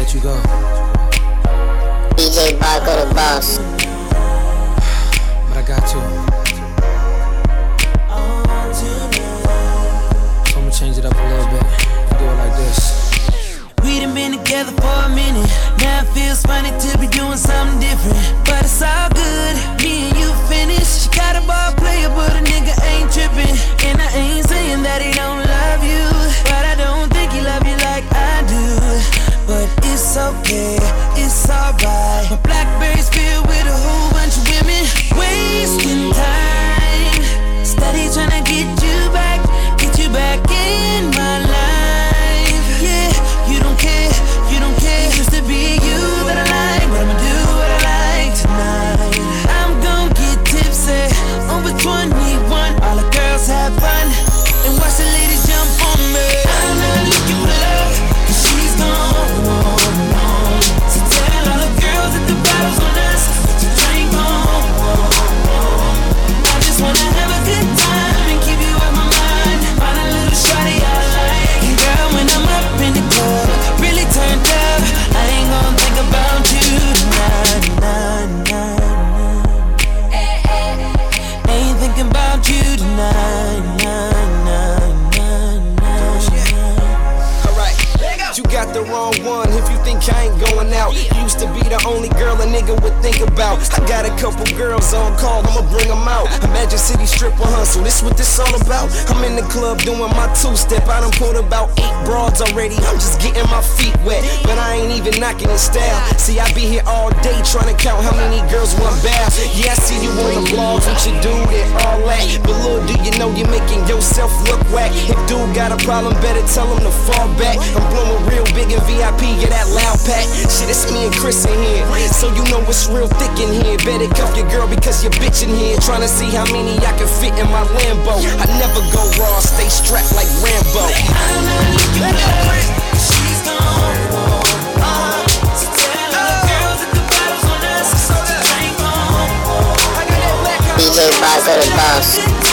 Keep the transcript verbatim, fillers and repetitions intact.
let you go. D J Barco the boss. But I got to. So I'ma change it up a little bit. Do it like this. We done been together for a minute. Now it feels funny to be doing something different, but it's all good. Me and you finished. She got a ball player, but a nigga ain't tripping. And I ain't saying that he don't love you, but I don't think he love you like I do. But it's okay, it's alright. My Blackberry's filled with a whole bunch of women, wasting time. Steady tryna get you back, get you back in my life. Yeah, you don't care, you don't care. It used to be you that I like, but I'ma do what I like tonight. I'm gon' get tipsy, over twenty-one. All the girls have fun, and watch the ladies jump on me. I'm not looking for love, cause she's gone. So tell all the girls that the battle's on us, put your drink on. I just wanna have a good time and keep you out my mind. Find a little shawty I like, and girl, when I'm up in the club, really turned up, I ain't gon' think about you tonight, nah, nah, nah. Ain't thinking about you tonight, nah, nah, nah, nah. Alright, you got the wrong one if you think I ain't going out. You used to be the only girl a nigga would think about. I got a couple girls on call, I'ma bring them out. Imagine City stripper hustle, this what this all about. I'm in the club doing my two-step. I done pulled about eight broads already, I'm just getting my feet wet. But I ain't even knocking the style. See, I be here all day trying to count how many girls want bath. Yeah, I see you on the vlogs with your dude and all that, but little do you know you're making yourself look whack. If dude got a problem, better tell him to fall back. I'm blowing real big in V I P, get that loud pack. Shit, it's me and Chris in here, so you know it's real thick in here. Better cuff your girl because you're bitchin' here, trying to see how many I can fit in my Lambo. I never go raw, stay strapped like Rambo. I'm not looking for love, she's gone. So tell all the girls that the battle's on us, so drink on. D J Barco the boss.